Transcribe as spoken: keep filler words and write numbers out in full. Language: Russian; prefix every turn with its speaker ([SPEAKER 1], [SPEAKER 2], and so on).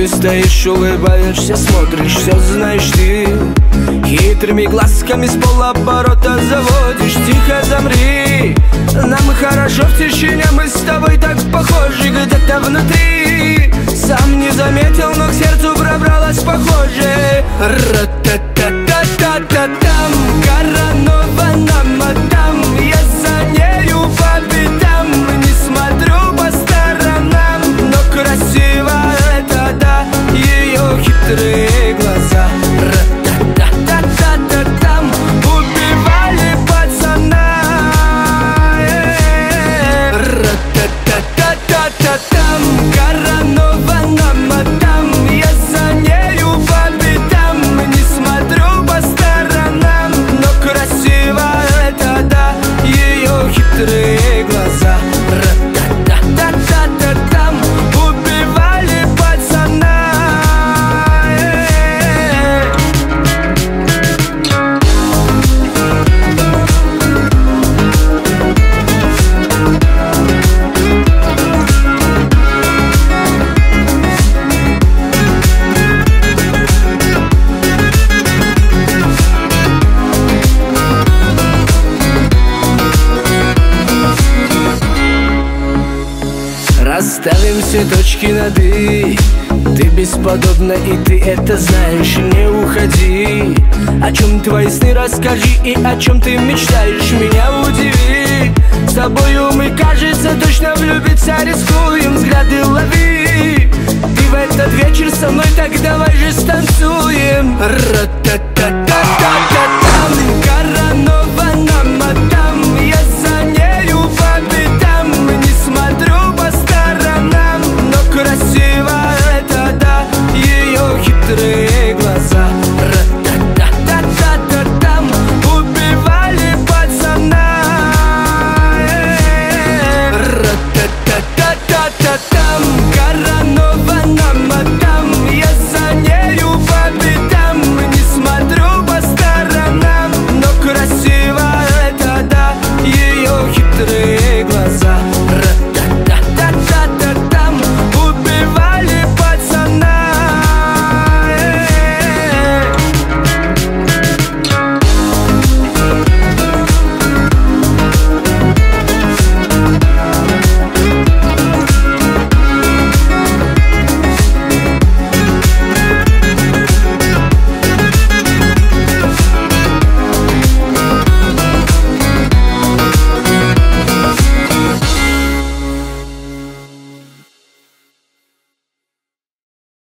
[SPEAKER 1] ты стоишь, улыбаешься, смотришь, все знаешь ты. Хитрыми глазками с полоборота заводишь. Тихо замри, нам хорошо в тишине, мы с тобой так похожи где-то внутри. Сам не заметил, но к сердцу пробралась похоже. Ра-та-та-та-та-та-там, коронована мадам, я за нею по пятам, не смотрю по сторонам, но красиво это да, ее хитрые глаза. Ра-та-та-та-та-та-там, убивали пацана. Ра-та-та-та-та-та-там, коронована мадам, я за нею по пятам, не смотрю по сторонам, но красиво это да, ее хитрые глаза. Ра-та-та-та-та-та-там, убивали пацана. Расставим все точки над «и». Ты бесподобна, и ты это знаешь. Не уходи. О чем твои сны расскажи, и о чем ты мечтаешь, меня удиви. С тобою мы, кажется, точно влюбиться рискуем. Взгляды лови. Ты в этот вечер со мной, так давай же станцуем. Ра-та-та-та-та.